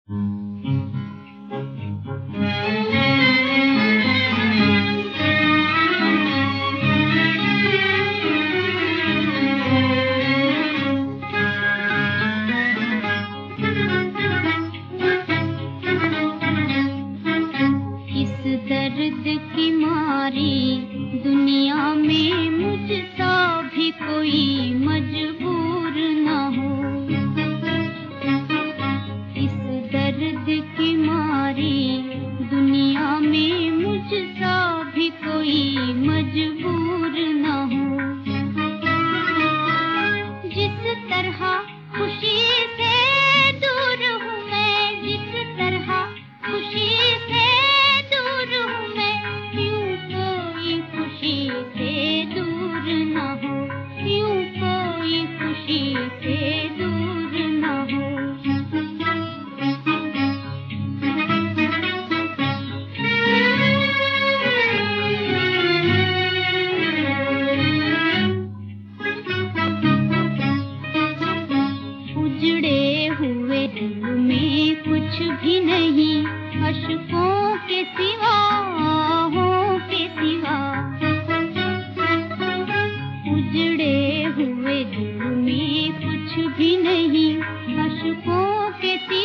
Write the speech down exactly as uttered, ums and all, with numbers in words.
दर्द की मारी दुनिया में मुझसा भी कोई मजबूर न हो। इस दर्द की मारी दुनिया में मुझसा भी कोई मजबूर न हो। जिस तरह खुशी से दूर हूँ मैं, जिस तरह खुशी से से दूर न हो, यूं कोई खुशी से दूर न हो। उजड़े हुए दिल में कुछ भी नहीं, अश्कों के सिवा, आहों के सिवा। उजड़े हुए दिल में कुछ भी नहीं, अश्कों के सिवा।